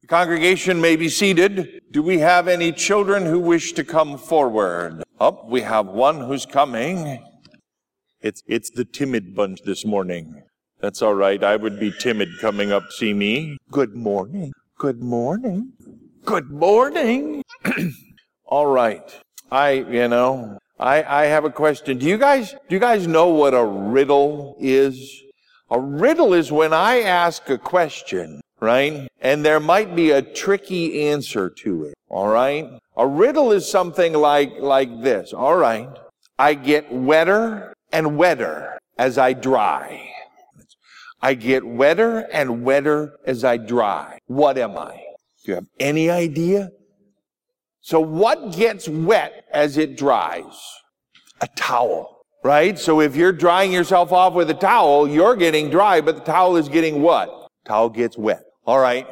The congregation may be seated. Do we have any children who wish to come forward? Oh, we have one who's coming. It's the timid bunch this morning. That's all right. I would be timid coming up to see me. Good morning. Good morning. Good morning. All right. I have a question. Do you guys know what a riddle is? A riddle is when I ask a question, right? And there might be a tricky answer to it, all right? A riddle is something like this, all right? I get wetter and wetter as I dry. I get wetter and wetter as I dry. What am I? Do you have any idea? So what gets wet as it dries? A towel, right? So if you're drying yourself off with a towel, you're getting dry, but the towel is getting what? Towel gets wet. All right.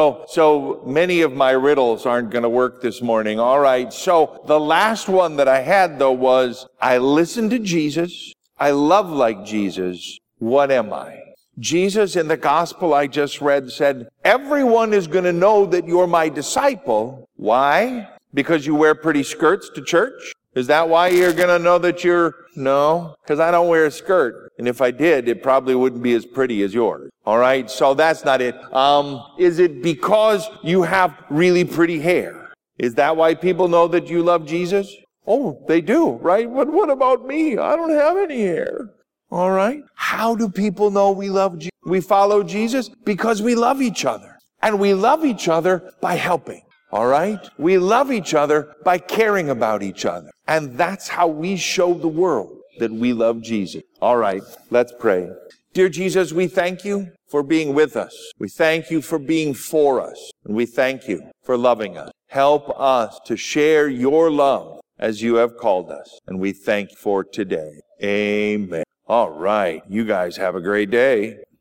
So many of my riddles aren't going to work this morning. All right. So the last one that I had, though, was I listen to Jesus. I love like Jesus. What am I? Jesus in the gospel I just read said, everyone is going to know that you're my disciple. Why? Because you wear pretty skirts to church? Is that why you're going to know that No, because I don't wear a skirt. And if I did, it probably wouldn't be as pretty as yours. All right, so that's not it. Is it because you have really pretty hair? Is that why people know that you love Jesus? Oh, they do, right? But what about me? I don't have any hair. All right. How do people know we love Jesus? We follow Jesus because we love each other. And we love each other by helping. All right? We love each other by caring about each other. And that's how we show the world that we love Jesus. All right, let's pray. Dear Jesus, we thank you for being with us. We thank you for being for us. And we thank you for loving us. Help us to share your love as you have called us. And we thank you for today. Amen. All right. You guys have a great day.